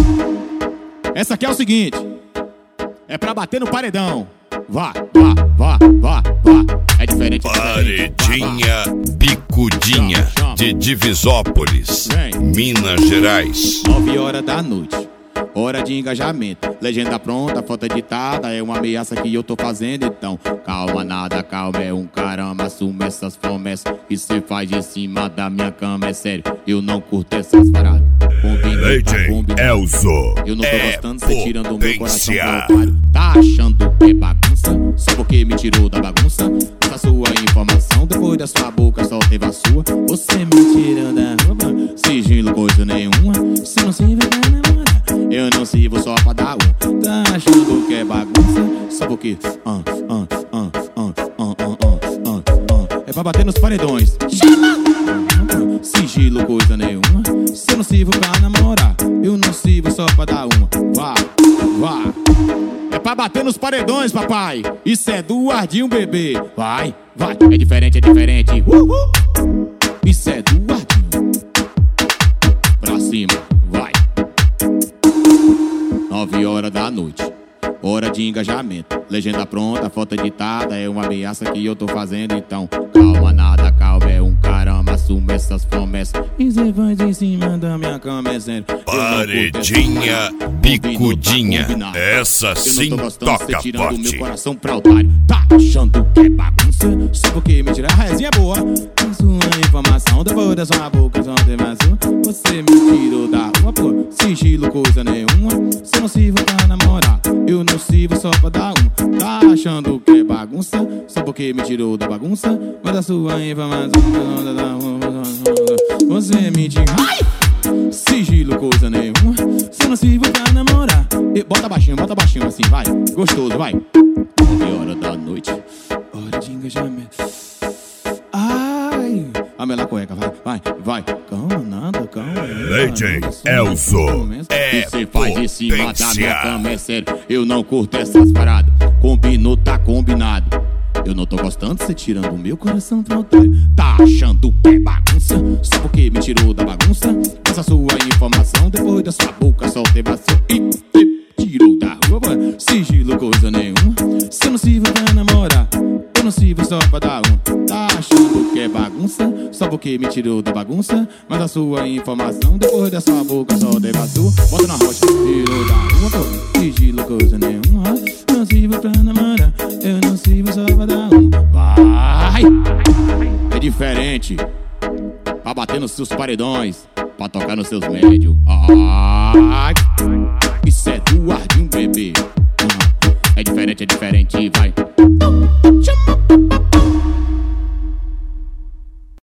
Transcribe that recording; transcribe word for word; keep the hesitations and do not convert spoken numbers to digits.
Essa aqui é o seguinte, é pra bater no paredão. Vá, vá, vá, vá, vá. É diferente. Paredinha Bicudinha de Divisópolis, Minas Gerais. Nove horas da noite, hora de engajamento. Legenda pronta, foto editada. É uma ameaça que eu tô fazendo. Então, calma, nada, calma, é um caramba. Assume essas promessas que cê faz em cima da minha cama. É sério, eu não curto essas paradas. Legend Elzo. Eu não tô é gostando, cê tirando o meu coração pro otário. Tá achando que é bagunça? Só porque me tirou da bagunça. Essa sua informação, depois da sua boca só teve a sua. Você me tirando da roupa, sigilo coisa nenhuma. Se não se vê pra namorar, eu não sirvo só pra dar um. Tá achando que é bagunça? Só porque ah, ah, ah, ah, ah, ah, ah, ah. É pra bater nos paredões. Chama! Sigilo coisa nenhuma. Se eu não sirvo pra namorar, eu não sirvo só pra dar uma. Vá, vá. É pra bater nos paredões, papai. Isso é do Ardinho, bebê. Vai, vai. É diferente, é diferente. Uhul. Isso é do Ardinho. Pra cima, vai. Nove horas da noite, hora de engajamento. Legenda pronta, foto editada. É uma ameaça que eu tô fazendo. Então, calma, nada, calma, é um caramba. Assume essas promessas e cê faz em cima da minha cama, é sério. Paredinha Bicudinha. Essa sim toca tirando meu forte. coração pra otário. Tá achando que é bagunça? Só porque me tira a resinha boa. A sua informação, depois da sua boca só teve a sua. Você me tirou da rua, pô. Sigilo coisa nenhuma. Se não sirvo pra namorar, eu não sirvo só pra dar um. Tá achando que é bagunça? Só porque me tirou da bagunça. Mas a sua informação, você me tira. Ai! Sigilo coisa nenhuma. Se não sirvo pra namorar, e bota baixinho, bota baixinho assim, vai. Gostoso, vai. Nove horas da noite, hora de engajamento. Ai, a mela cueca, vai, vai, vai. Calma, nada, calma. Legend Elzo é você faz em cima da minha cama, é sério. Eu não curto essas paradas. Combinou, tá combinado. Eu não tô gostando de você tirando o meu coração pro otário. Tá achando que é bagunça? Só porque me tirou da bagunça. Essa sua informação, depois da sua boca só teve a sua. E, e tirou da rua, sigilo coisa nenhuma. Se eu não sirvo pra namorar, eu não sirvo só pra dar um. Tá achando que é bagunça? Só porque me tirou da bagunça. Mas a sua informação, depois da sua boca só teve a sua. Bota na rocha, tirou da rua, pô. Sigilo coisa nenhuma. Não sirvo pra namorar, eu não sirvo só pra dar um. Vai! É diferente. Pra bater nos seus paredões, pra tocar nos seus médios. Ai! Isso é do Ardinho, bebê. É diferente, é diferente, vai.